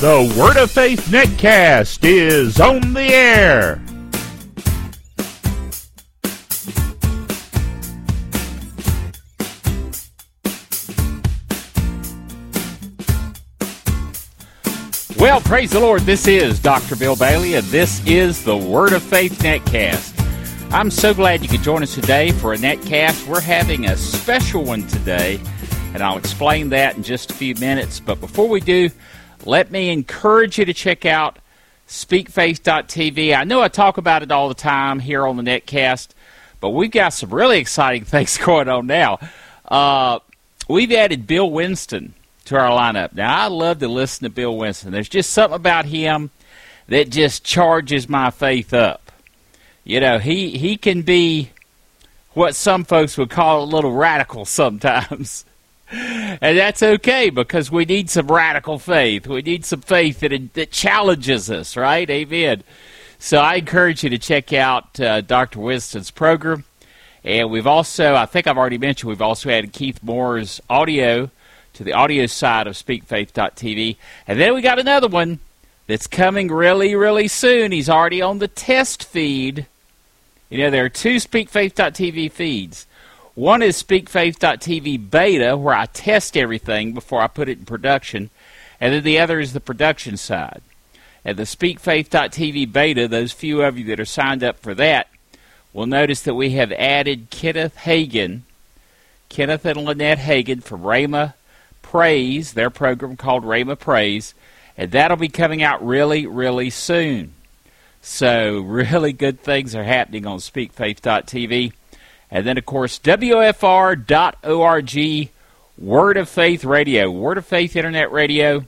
The Word of Faith Netcast is on the air. Well, praise the Lord. This is Dr. Bill Bailey, and this is the Word of Faith Netcast. I'm so glad you could join us today for a Netcast. We're having a special one today, and I'll explain that in just a few minutes. But before we do, let me encourage you to check out SpeakFaith.tv. I know I talk about it all the time here on the Netcast, but we've got some really exciting things going on now. We've added Bill Winston to our lineup. Now, I love to listen to Bill Winston. There's just something about him that just charges my faith up. You know, he can be what some folks would call a little radical sometimes. And that's okay, because we need some radical faith. We need some faith that challenges us, right? Amen. So I encourage you to check out Dr. Winston's program. And we've also, I think I've already mentioned, we've also added Keith Moore's audio to the audio side of SpeakFaith.tv. And then we got another one that's coming really, really soon. He's already on the test feed. You know, there are two SpeakFaith.tv feeds. One is SpeakFaith.tv Beta, where I test everything before I put it in production. And then the other is the production side. At the SpeakFaith.tv Beta, those few of you that are signed up for that will notice that we have added Kenneth and Lynette Hagin from Rhema Praise, their program called Rhema Praise, and that'll be coming out really, really soon. So really good things are happening on SpeakFaith.tv. And then, of course, WFR.org, Word of Faith Radio, Word of Faith Internet Radio.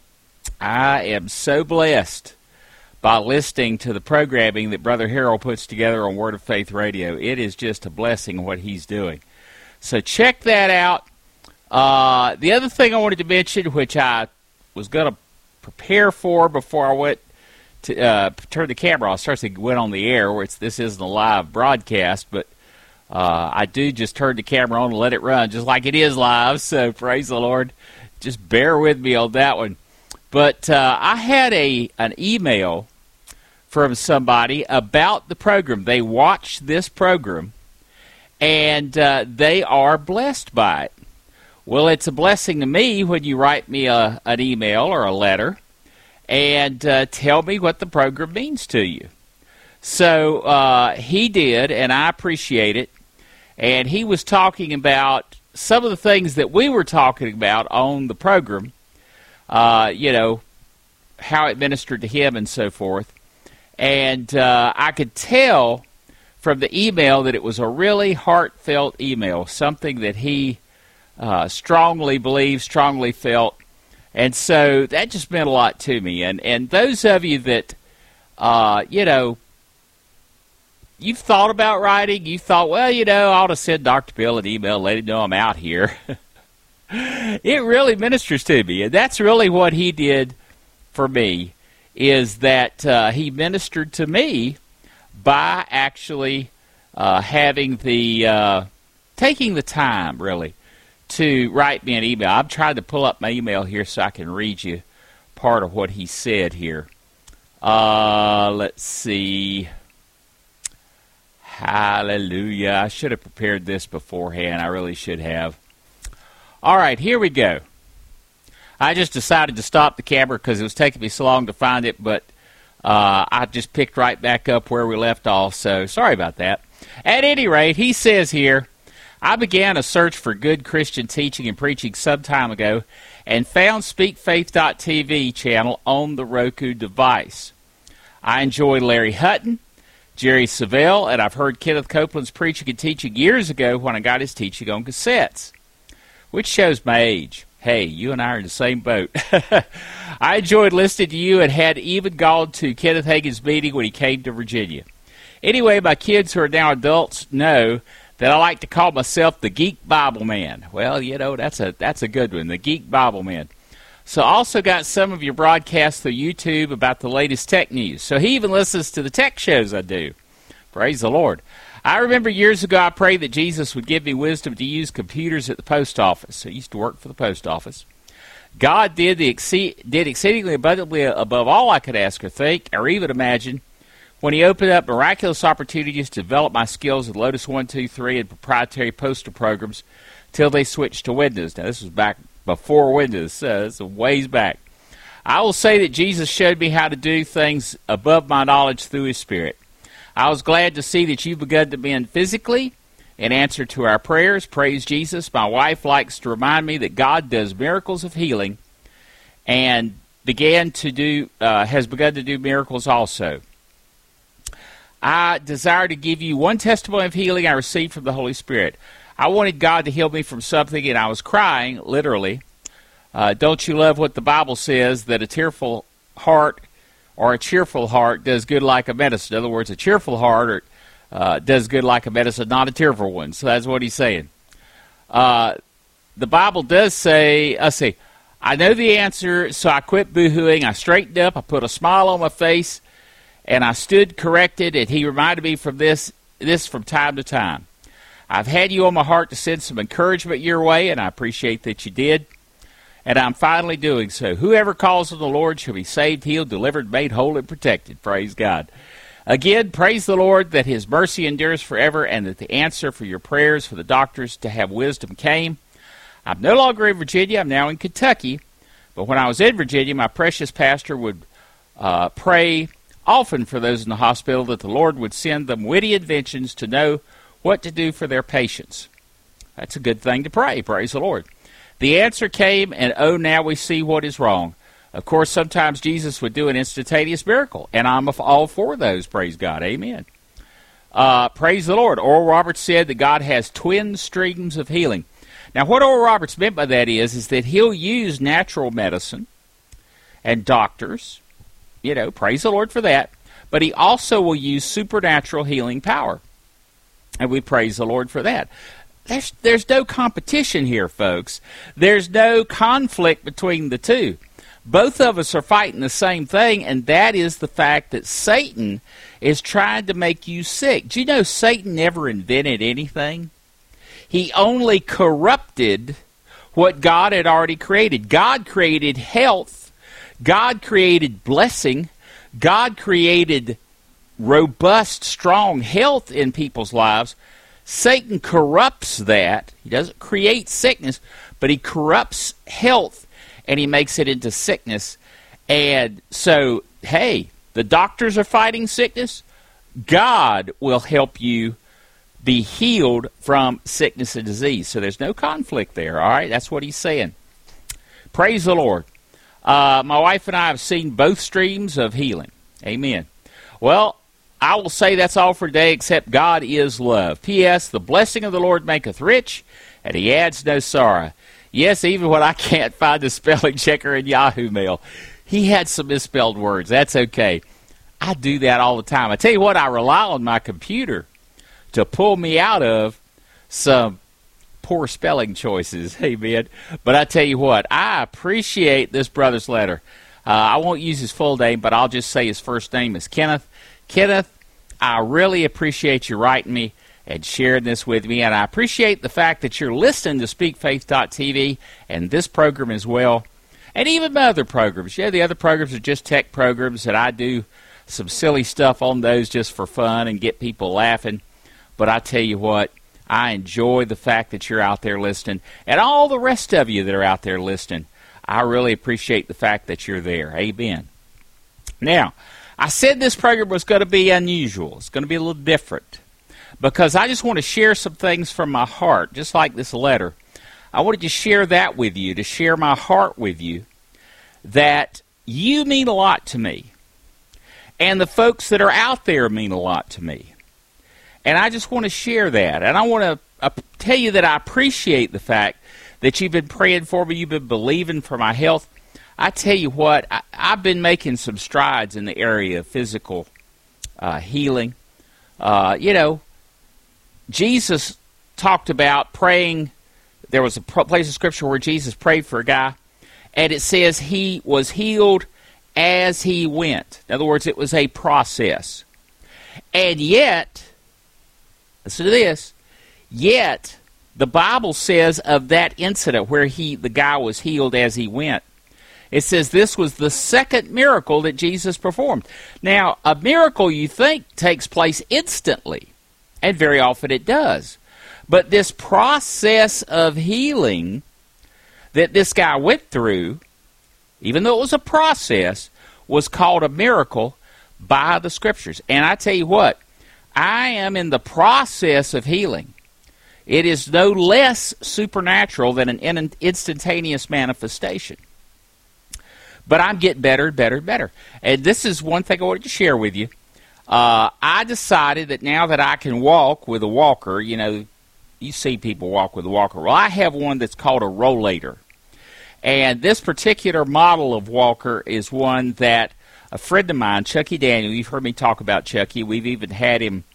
I am so blessed by listening to the programming that Brother Harold puts together on Word of Faith Radio. It is just a blessing what he's doing. So check that out. The other thing I wanted to mention, which I was going to prepare for before I went to turn the camera off, starts to went on the air, where this isn't a live broadcast, but I do just turn the camera on and let it run, just like it is live, so praise the Lord. Just bear with me on that one. But I had an email from somebody about the program. They watched this program, and they are blessed by it. Well, it's a blessing to me when you write me an email or a letter and tell me what the program means to you. So he did, and I appreciate it. And he was talking about some of the things that we were talking about on the program, you know, how it ministered to him and so forth. And I could tell from the email that it was a really heartfelt email, something that he strongly believed, strongly felt. And so that just meant a lot to me. And those of you that, you know, you've thought about writing, you thought, well, you know, I ought to send Dr. Bill an email, let him know I'm out here. It really ministers to me. And that's really what he did for me, is that he ministered to me by actually having taking the time, really, to write me an email. I'm trying to pull up my email here so I can read you part of what he said here. Let's see. Hallelujah. I should have prepared this beforehand. I really should have. All right, here we go. I just decided to stop the camera because it was taking me so long to find it, but I just picked right back up where we left off, so sorry about that. At any rate, he says here, I began a search for good Christian teaching and preaching some time ago and found SpeakFaith.tv channel on the Roku device. I enjoy Larry Hutton, Jerry Savelle, and I've heard Kenneth Copeland's preaching and teaching years ago when I got his teaching on cassettes, which shows my age. Hey, you and I are in the same boat. I enjoyed listening to you and had even gone to Kenneth Hagin's meeting when he came to Virginia. Anyway, my kids who are now adults know that I like to call myself the Geek Bible Man. Well, you know, that's a good one, the Geek Bible Man. So I also got some of your broadcasts through YouTube about the latest tech news. So he even listens to the tech shows I do. Praise the Lord. I remember years ago I prayed that Jesus would give me wisdom to use computers at the post office. I used to work for the post office. God did exceedingly abundantly above all I could ask or think or even imagine when he opened up miraculous opportunities to develop my skills with Lotus 1-2-3 and proprietary postal programs till they switched to Windows. Now, this was back before Windows, so it's a ways back. I will say that Jesus showed me how to do things above my knowledge through his Spirit. I was glad to see that you've begun to mend physically in answer to our prayers. Praise Jesus. My wife likes to remind me that God does miracles of healing and has begun to do miracles also. I desire to give you one testimony of healing I received from the Holy Spirit. I wanted God to heal me from something, and I was crying, literally. Don't you love what the Bible says, that a tearful heart or a cheerful heart does good like a medicine? In other words, a cheerful heart does good like a medicine, not a tearful one. So that's what he's saying. The Bible does say, I know the answer, so I quit boo-hooing. I straightened up, I put a smile on my face, and I stood corrected, and he reminded me from this from time to time. I've had you on my heart to send some encouragement your way, and I appreciate that you did. And I'm finally doing so. Whoever calls on the Lord shall be saved, healed, delivered, made whole, and protected. Praise God. Again, praise the Lord that his mercy endures forever and that the answer for your prayers for the doctors to have wisdom came. I'm no longer in Virginia. I'm now in Kentucky. But when I was in Virginia, my precious pastor would pray often for those in the hospital that the Lord would send them witty inventions to know what to do for their patients. That's a good thing to pray. Praise the Lord. The answer came, and now we see what is wrong. Of course, sometimes Jesus would do an instantaneous miracle, and I'm all for those, praise God. Amen. Praise the Lord. Oral Roberts said that God has twin streams of healing. Now, what Oral Roberts meant by that is that he'll use natural medicine and doctors, praise the Lord for that, but he also will use supernatural healing power, and we praise the Lord for that. There's no competition here, folks. There's no conflict between the two. Both of us are fighting the same thing, and that is the fact that Satan is trying to make you sick. Do you know Satan never invented anything? He only corrupted what God had already created. God created health. God created blessing. God created robust, strong health in people's lives. Satan corrupts that. He doesn't create sickness, but he corrupts health, and he makes it into sickness. And so, hey, the doctors are fighting sickness. God will help you be healed from sickness and disease. So there's no conflict there, all right? That's what he's saying. Praise the Lord. My wife and I have seen both streams of healing. Amen. Well, I will say that's all for today, except God is love. P.S. The blessing of the Lord maketh rich, and he adds no sorrow. Yes, even when I can't find the spelling checker in Yahoo Mail. He had some misspelled words. That's okay. I do that all the time. I tell you what, I rely on my computer to pull me out of some poor spelling choices. Amen. But I tell you what, I appreciate this brother's letter. I won't use his full name, but I'll just say his first name is Kenneth. Kenneth, I really appreciate you writing me and sharing this with me, and I appreciate the fact that you're listening to SpeakFaith.tv and this program as well, and even my other programs. Yeah, the other programs are just tech programs that I do some silly stuff on those just for fun and get people laughing. But I tell you what, I enjoy the fact that you're out there listening, and all the rest of you that are out there listening. I really appreciate the fact that you're there. Amen. Now, I said this program was going to be unusual. It's going to be a little different because I just want to share some things from my heart, just like this letter. I wanted to share that with you, to share my heart with you, that you mean a lot to me, and the folks that are out there mean a lot to me. And I just want to share that, and I want to tell you that I appreciate the fact that you've been praying for me, you've been believing for my health. I tell you what, I've been making some strides in the area of physical healing. Jesus talked about praying. There was a place in Scripture where Jesus prayed for a guy, and it says he was healed as he went. In other words, it was a process. And yet, listen to this, yet the Bible says of that incident where the guy was healed as he went, It says this was the second miracle that Jesus performed. Now, a miracle, you think, takes place instantly, and very often it does. But this process of healing that this guy went through, even though it was a process, was called a miracle by the Scriptures. And I tell you what, I am in the process of healing. It is no less supernatural than an instantaneous manifestation. But I'm getting better and better and better. And this is one thing I wanted to share with you. I decided that now that I can walk with a walker, you know, you see people walk with a walker. Well, I have one that's called a rollator. And this particular model of walker is one that a friend of mine, Chucky Daniel, you've heard me talk about Chucky. We've even had him,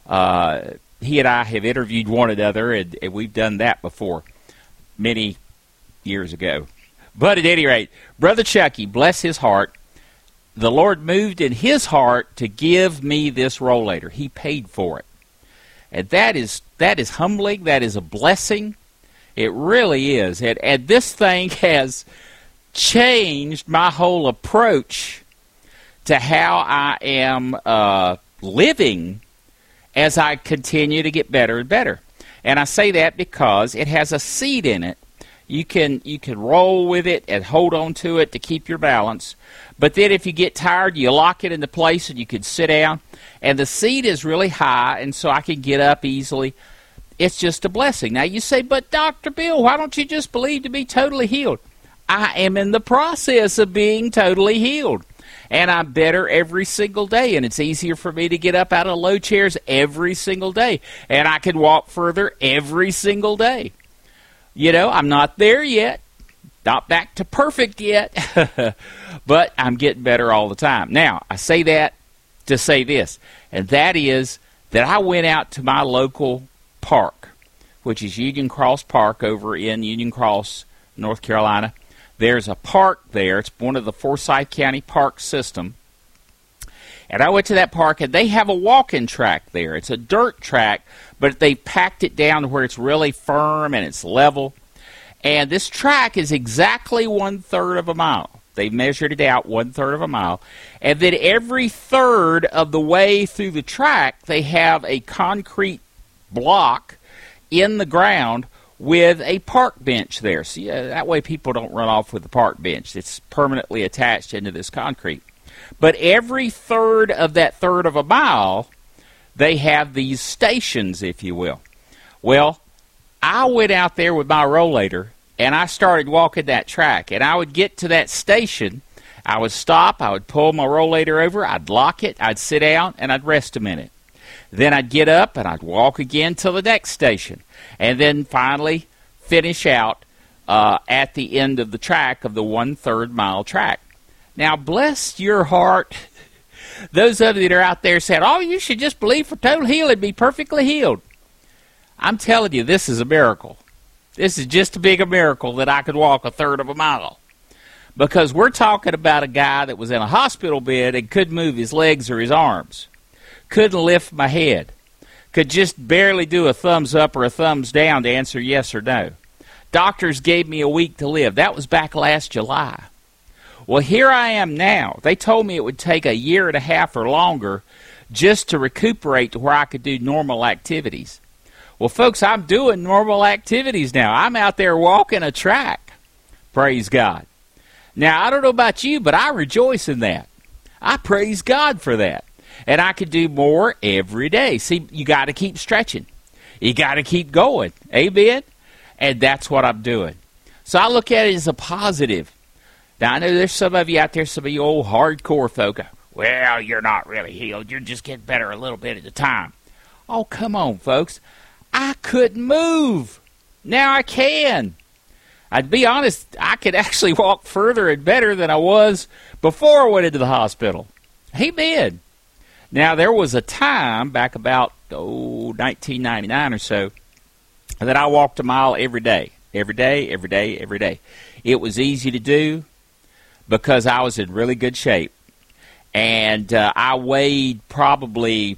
he and I have interviewed one another, and we've done that before many years ago. But at any rate, Brother Chucky, bless his heart, the Lord moved in his heart to give me this rollator. He paid for it. And that is humbling. That is a blessing. It really is. And this thing has changed my whole approach to how I am living as I continue to get better and better. And I say that because it has a seat in it. You can roll with it and hold on to it to keep your balance. But then if you get tired, you lock it into place and you can sit down. And the seat is really high, and so I can get up easily. It's just a blessing. Now you say, but Dr. Bill, why don't you just believe to be totally healed? I am in the process of being totally healed. And I'm better every single day, and it's easier for me to get up out of low chairs every single day. And I can walk further every single day. You know, I'm not there yet, not back to perfect yet, but I'm getting better all the time. Now, I say that to say this, and that is that I went out to my local park, which is Union Cross Park over in Union Cross, North Carolina. There's a park there. It's one of the Forsyth County park system. And I went to that park, and they have a walking track there. It's a dirt track, but they packed it down to where it's really firm and it's level. And this track is exactly 1/3 of a mile. They measured it out 1/3 of a mile. And then every third of the way through the track, they have a concrete block in the ground with a park bench there. So that way people don't run off with the park bench. It's permanently attached into this concrete. But every third of that third of a mile, they have these stations, if you will. Well, I went out there with my rollator, and I started walking that track. And I would get to that station, I would stop, I would pull my rollator over, I'd lock it, I'd sit down, and I'd rest a minute. Then I'd get up, and I'd walk again to the next station. And then finally finish out at the end of the track of the 1/3 mile track. Now, bless your heart, those of you that are out there saying, oh, you should just believe for total healing, be perfectly healed. I'm telling you, this is a miracle. This is just as big a miracle that I could walk 1/3 of a mile. Because we're talking about a guy that was in a hospital bed and couldn't move his legs or his arms. Couldn't lift my head. Could just barely do a thumbs up or a thumbs down to answer yes or no. Doctors gave me a week to live. That was back last July. Well, here I am now. They told me it would take 1.5 years or longer just to recuperate to where I could do normal activities. Well, folks, I'm doing normal activities now. I'm out there walking a track. Praise God. Now, I don't know about you, but I rejoice in that. I praise God for that. And I could do more every day. See, you got to keep stretching. You got to keep going. Amen? And that's what I'm doing. So I look at it as a positive. Now, I know there's some of you out there, some of you old hardcore folk. Well, you're not really healed. You're just getting better a little bit at a time. Oh, come on, folks. I couldn't move. Now I can. I'd be honest, I could actually walk further and better than I was before I went into the hospital. Amen. Now, there was a time back about 1999 or so that I walked a mile every day. Every day, every day, every day. It was easy to do because I was in really good shape. And I weighed probably,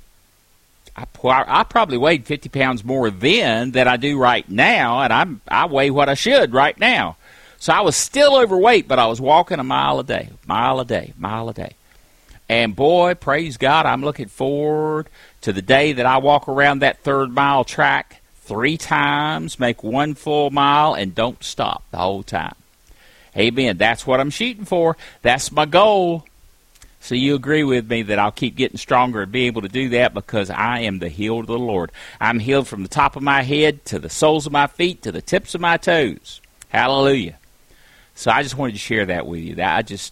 I probably weighed 50 pounds more then than I do right now, and I weigh what I should right now. So I was still overweight, but I was walking a mile a day, mile a day, mile a day. And boy, praise God, I'm looking forward to the day that I walk around that 3rd mile track 3 times, make 1 full mile, and don't stop the whole time. Amen. That's what I'm shooting for. That's my goal. So you agree with me that I'll keep getting stronger and be able to do that because I am the healed of the Lord. I'm healed from the top of my head to the soles of my feet to the tips of my toes. Hallelujah. So I just wanted to share that with you.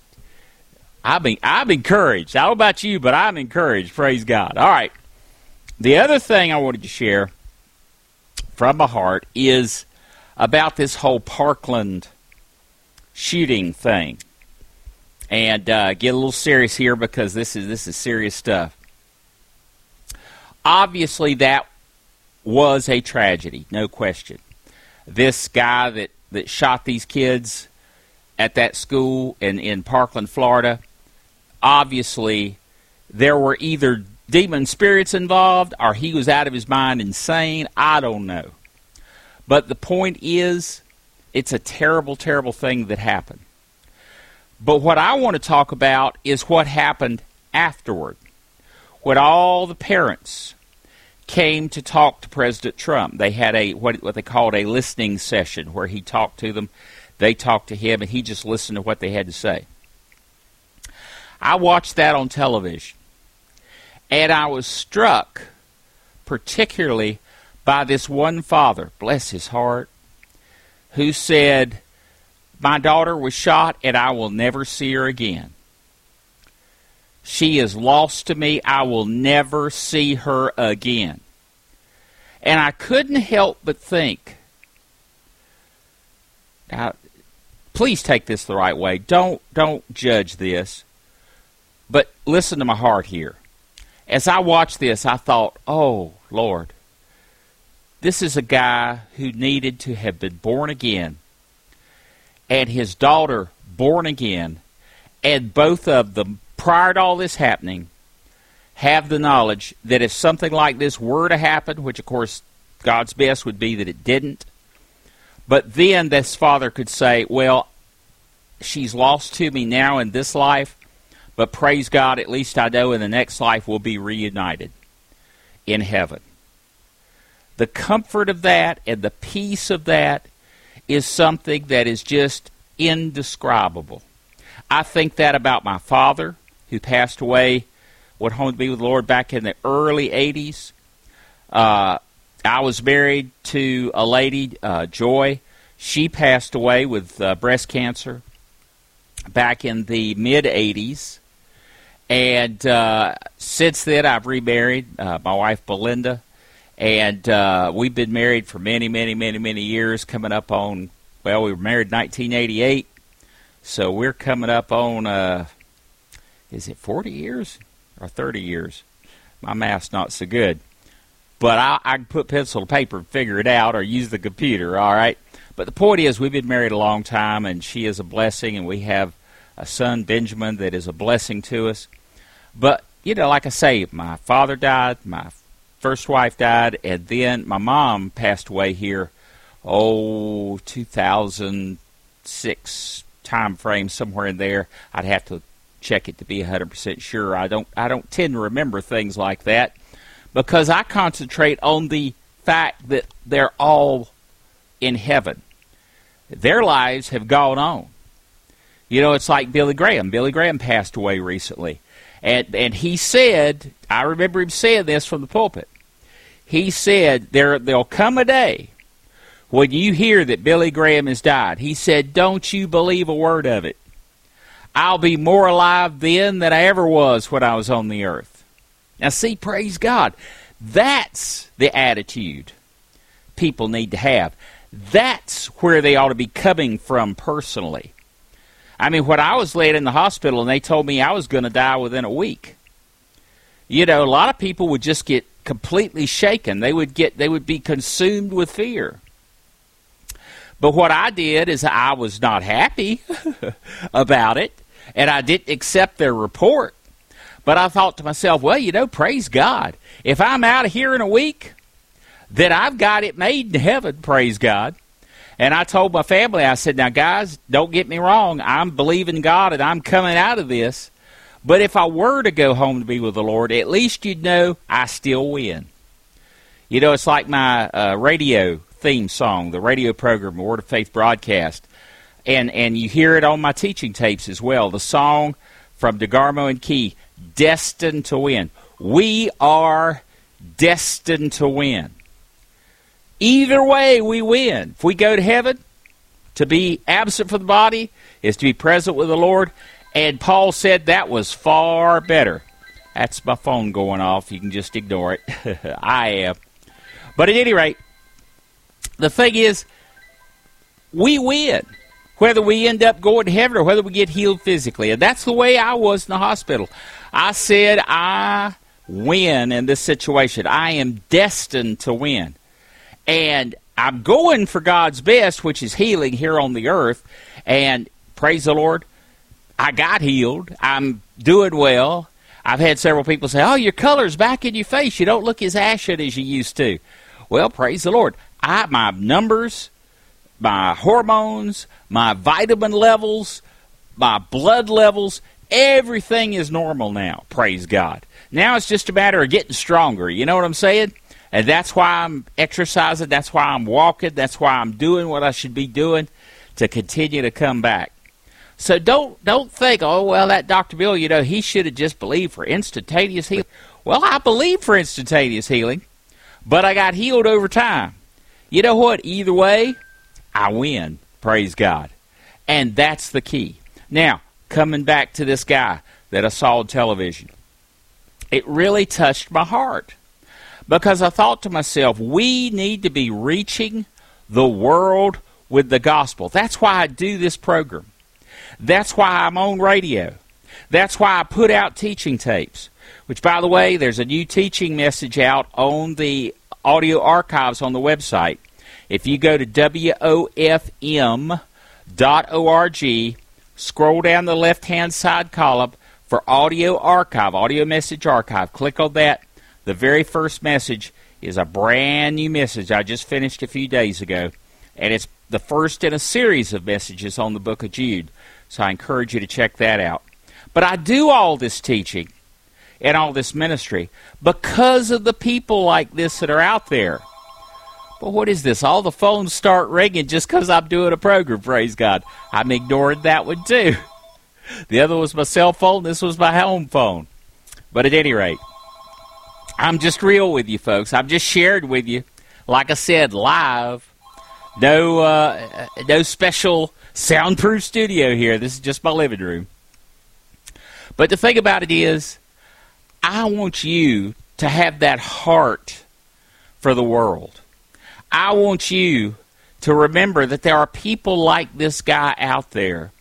I'm encouraged. I don't know about you, but I'm encouraged. Praise God. All right. The other thing I wanted to share from my heart is about this whole Parkland shooting thing. And get a little serious here because this is serious stuff. Obviously, that was a tragedy, no question. This guy that shot these kids at that school in Parkland, Florida, obviously there were either demon spirits involved or he was out of his mind insane. I don't know. But the point is, it's a terrible, terrible thing that happened. But what I want to talk about is what happened afterward, when all the parents came to talk to President Trump. They had what they called a listening session where he talked to them, they talked to him, and he just listened to what they had to say. I watched that on television, and I was struck particularly by this one father, bless his heart, who said, "My daughter was shot, and I will never see her again. She is lost to me. I will never see her again." And I couldn't help but think, now, please take this the right way. Don't judge this. But listen to my heart here. As I watched this, I thought, oh, Lord, this is a guy who needed to have been born again, and his daughter born again, and both of them, prior to all this happening, have the knowledge that if something like this were to happen, which of course God's best would be that it didn't, but then this father could say, well, she's lost to me now in this life, but praise God, at least I know in the next life we'll be reunited in heaven. The comfort of that and the peace of that is something that is just indescribable. I think that about my father, who passed away, went home to be with the Lord back in the early 80s. I was married to a lady, Joy. She passed away with breast cancer back in the mid-80s. And since then, I've remarried my wife, Belinda. And we've been married for many, many, many, many years, coming up on, well, we were married in 1988. So we're coming up on, is it 40 years or 30 years? My math's not so good. But I can put pencil to paper and figure it out or use the computer, all right? But the point is, we've been married a long time, and she is a blessing, and we have a son, Benjamin, that is a blessing to us. But, you know, like I say, my father died, my first wife died, and then my mom passed away here, 2006 time frame, somewhere in there. I'd have to check it to be 100% sure. I don't tend to remember things like that because I concentrate on the fact that they're all in heaven. Their lives have gone on. You know, it's like Billy Graham. Billy Graham passed away recently. And he said, I remember him saying this from the pulpit. He said, there'll come a day when you hear that Billy Graham has died. He said, don't you believe a word of it. I'll be more alive then than I ever was when I was on the earth. Now see, praise God. That's the attitude people need to have. That's where they ought to be coming from personally. I mean, when I was laid in the hospital and they told me I was going to die within a week, you know, a lot of people would just get completely shaken. They would be consumed with fear. But what I did is I was not happy about it, and I didn't accept their report. But I thought to myself, well, you know, praise God. If I'm out of here in a week, then I've got it made in heaven, praise God. And I told my family, I said, now, guys, don't get me wrong. I'm believing God and I'm coming out of this. But if I were to go home to be with the Lord, at least you'd know I still win. You know, it's like my radio theme song, the radio program, Word of Faith broadcast. And you hear it on my teaching tapes as well. The song from DeGarmo and Key, Destined to Win. We are destined to win. Either way, we win. If we go to heaven, to be absent from the body is to be present with the Lord. And Paul said that was far better. That's my phone going off. You can just ignore it. I am. But at any rate, the thing is, we win. Whether we end up going to heaven or whether we get healed physically. And that's the way I was in the hospital. I said, I win in this situation. I am destined to win. And I'm going for God's best, which is healing here on the earth. And praise the Lord, I got healed. I'm doing well. I've had several people say, oh, your color's back in your face. You don't look as ashen as you used to. Well, praise the Lord. My numbers, my hormones, my vitamin levels, my blood levels, everything is normal now, praise God. Now it's just a matter of getting stronger, you know what I'm saying? And that's why I'm exercising, that's why I'm walking, that's why I'm doing what I should be doing to continue to come back. So don't think, oh, well, that Dr. Bill, you know, he should have just believed for instantaneous healing. Well, I believed for instantaneous healing, but I got healed over time. You know what? Either way, I win, praise God. And that's the key. Now, coming back to this guy that I saw on television, it really touched my heart because I thought to myself, we need to be reaching the world with the gospel. That's why I do this program. That's why I'm on radio. That's why I put out teaching tapes, which, by the way, there's a new teaching message out on the audio archives on the website. If you go to WOFM.org, scroll down the left-hand side column for audio archive, audio message archive. Click on that. The very first message is a brand new message I just finished a few days ago, and it's the first in a series of messages on the book of Jude. So I encourage you to check that out. But I do all this teaching and all this ministry because of the people like this that are out there. But what is this? All the phones start ringing just because I'm doing a program, praise God. I'm ignoring that one too. The other was my cell phone. This was my home phone. But at any rate, I'm just real with you folks. I'm just sharing with you, like I said, live. No special soundproof studio here. This is just my living room. But the thing about it is, I want you to have that heart for the world. I want you to remember that there are people like this guy out there.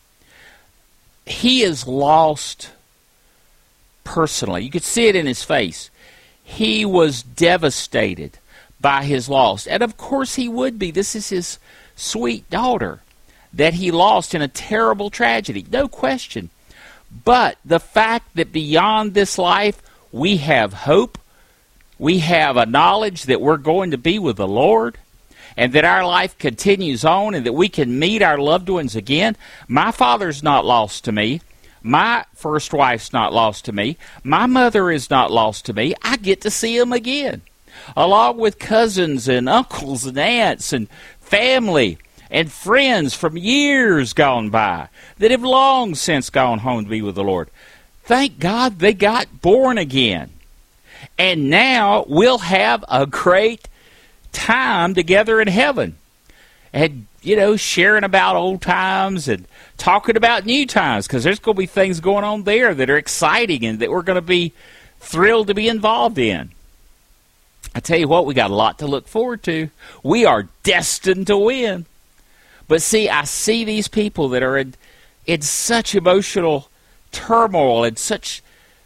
He is lost personally. You could see it in his face. He was devastated by his loss. And of course he would be. This is his sweet daughter that he lost in a terrible tragedy. No question. But the fact that beyond this life we have hope, we have a knowledge that we're going to be with the Lord, and that our life continues on, and that we can meet our loved ones again. My father's not lost to me. My first wife's not lost to me. My mother is not lost to me. I get to see them again, along with cousins and uncles and aunts and family and friends from years gone by that have long since gone home to be with the Lord. Thank God they got born again. And now we'll have a great time together in heaven. And, you know, sharing about old times and talking about new times, because there's going to be things going on there that are exciting and that we're going to be thrilled to be involved in. I tell you what, we got a lot to look forward to. We are destined to win. But see, I see these people that are in such emotional turmoil and such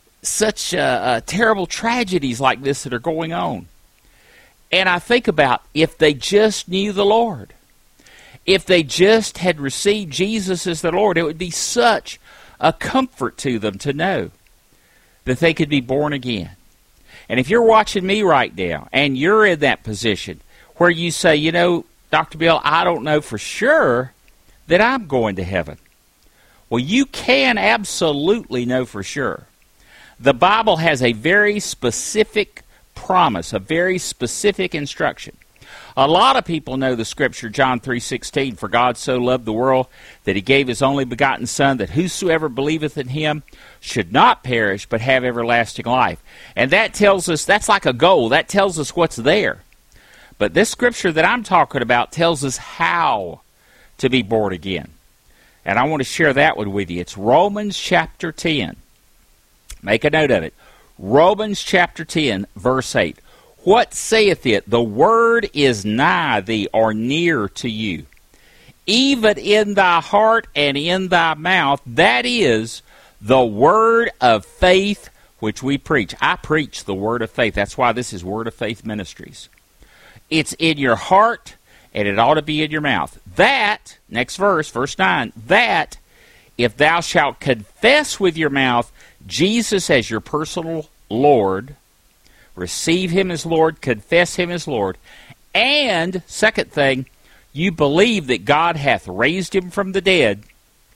terrible tragedies like this that are going on. And I think about if they just knew the Lord, if they just had received Jesus as their Lord, it would be such a comfort to them to know that they could be born again. And if you're watching me right now and you're in that position where you say, you know, Dr. Bill, I don't know for sure that I'm going to heaven. Well, you can absolutely know for sure. The Bible has a very specific promise, a very specific instruction. A lot of people know the scripture, John 3:16, "For God so loved the world that he gave his only begotten Son, that whosoever believeth in him should not perish, but have everlasting life." And that tells us, that's like a goal. That tells us what's there. But this scripture that I'm talking about tells us how to be born again. And I want to share that one with you. It's Romans chapter 10. Make a note of it. Romans chapter 10, verse 8. "What saith it? The word is nigh thee, or near to you, even in thy heart and in thy mouth. That is the word of faith which we preach." I preach the word of faith. That's why this is Word of Faith Ministries. It's in your heart, and it ought to be in your mouth. That, next verse, verse 9, "that if thou shalt confess with your mouth Jesus as your personal Lord," receive him as Lord, confess him as Lord, and, second thing, you believe that God hath raised him from the dead.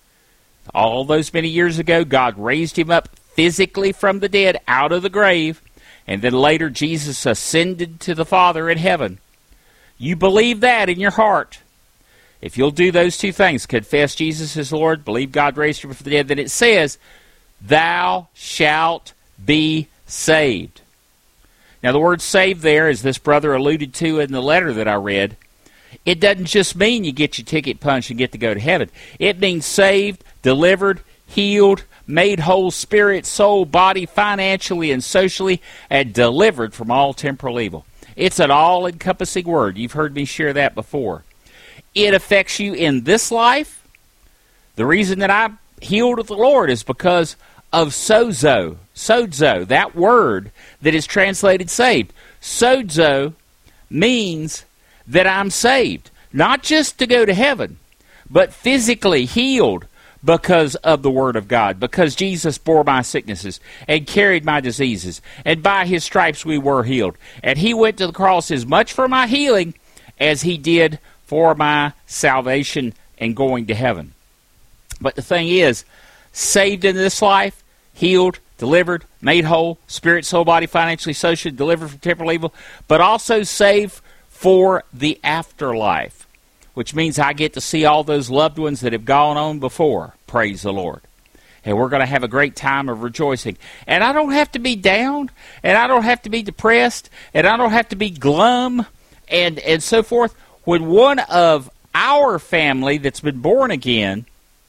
All those many years ago, God raised him up physically from the dead, out of the grave, and then later Jesus ascended to the Father in heaven. You believe that in your heart. If you'll do those two things, confess Jesus as Lord, believe God raised him from the dead, then it says, "Thou shalt be saved." Now, the word saved there, as this brother alluded to in the letter that I read, it doesn't just mean you get your ticket punched and get to go to heaven. It means saved, delivered, healed, made whole, spirit, soul, body, financially and socially, and delivered from all temporal evil. It's an all-encompassing word. You've heard me share that before. It affects you in this life. The reason that I'm healed of the Lord is because of sozo, that word that is translated saved. Sozo means that I'm saved, not just to go to heaven, but physically healed because of the Word of God, because Jesus bore my sicknesses and carried my diseases, and by his stripes we were healed. And he went to the cross as much for my healing as he did for my salvation and going to heaven. But the thing is, saved in this life, healed, delivered, made whole, spirit, soul, body, financially, socially, delivered from temporal evil, but also saved for the afterlife, which means I get to see all those loved ones that have gone on before. Praise the Lord. And we're going to have a great time of rejoicing. And I don't have to be down, and I don't have to be depressed, and I don't have to be glum, and so forth. When one of our family that's been born again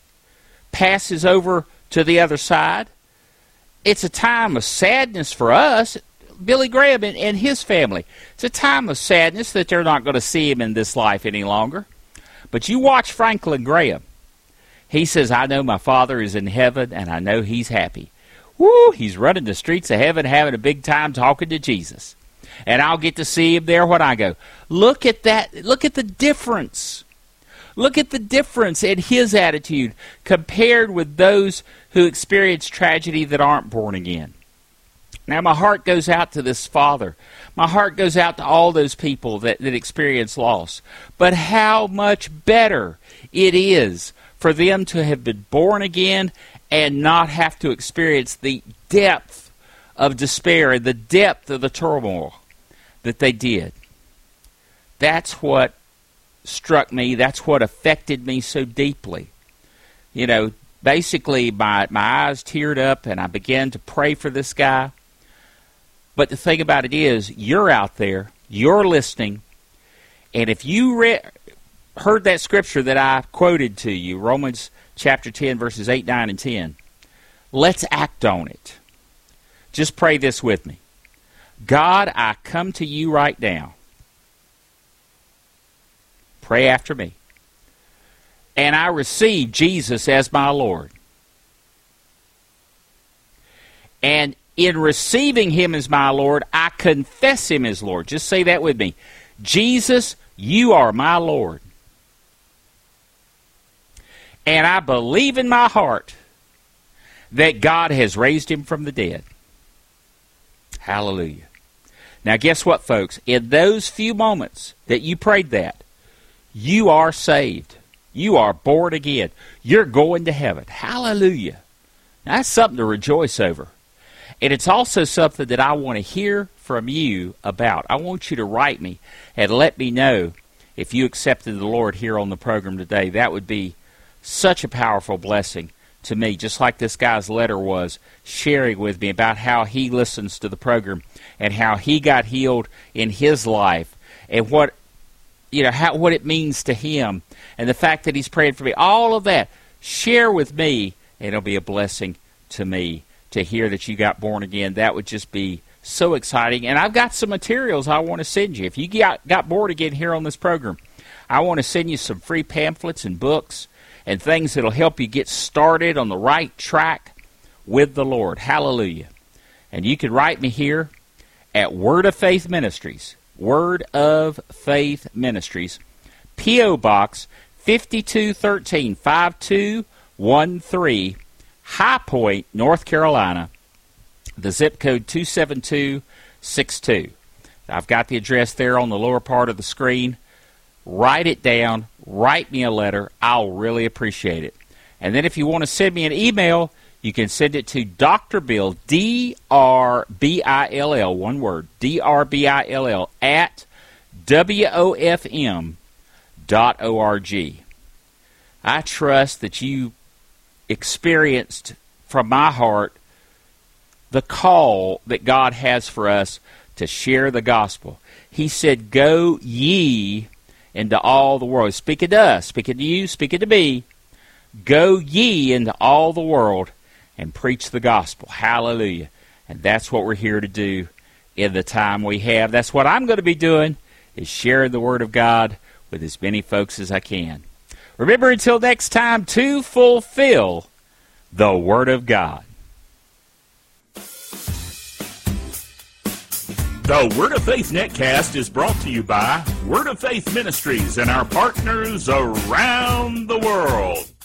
passes over to the other side, it's a time of sadness for us, Billy Graham and his family. It's a time of sadness that they're not going to see him in this life any longer. But you watch Franklin Graham. He says, "I know my Father is in heaven, and I know he's happy." Woo! He's running the streets of heaven, having a big time talking to Jesus. And I'll get to see him there when I go. Look at that. Look at the difference. Look at the difference in his attitude compared with those who experience tragedy that aren't born again. Now, my heart goes out to this father. My heart goes out to all those people that experience loss. But how much better it is for them to have been born again and not have to experience the depth of despair and the depth of the turmoil that they did. That's what struck me. That's what affected me so deeply. You know, basically my eyes teared up and I began to pray for this guy. But the thing about it is, you're out there, you're listening, and if you heard that scripture that I quoted to you, Romans chapter 10, verses 8, 9, and 10, let's act on it. Just pray this with me. God, I come to you right now. Pray after me. And I receive Jesus as my Lord. And in receiving him as my Lord, I confess him as Lord. Just say that with me. Jesus, you are my Lord. And I believe in my heart that God has raised him from the dead. Hallelujah. Now guess what, folks? In those few moments that you prayed that, You are saved. You are born again. You're going to heaven. Hallelujah. That's something to rejoice over. And it's also something that I want to hear from you about. I want you to write me and let me know if you accepted the Lord here on the program today. That would be such a powerful blessing to me, just like this guy's letter was, sharing with me about how he listens to the program and how he got healed in his life and what it means to him and the fact that he's praying for me. All of that, share with me, and it'll be a blessing to me to hear that you got born again. That would just be so exciting. And I've got some materials I want to send you. If you got born again here on this program, I want to send you some free pamphlets and books and things that will help you get started on the right track with the Lord. Hallelujah. And you can write me here at Word of Faith Ministries. Word of Faith Ministries. P.O. Box 5213 5213, High Point, North Carolina. The zip code 27262. I've got the address there on the lower part of the screen. Write it down. Write me a letter. I'll really appreciate it. And then if you want to send me an email, you can send it to Dr. Bill, D-R-B-I-L-L, one word, D-R-B-I-L-L, at WOFM.org. I trust that you experienced from my heart the call that God has for us to share the gospel. He said, go ye into all the world. Speaking to us, speaking to you, speaking to me. Go ye into all the world and preach the gospel. Hallelujah. And that's what we're here to do in the time we have. That's what I'm going to be doing, is sharing the Word of God with as many folks as I can. Remember, until next time, to fulfill the Word of God. The Word of Faith Netcast is brought to you by Word of Faith Ministries and our partners around the world.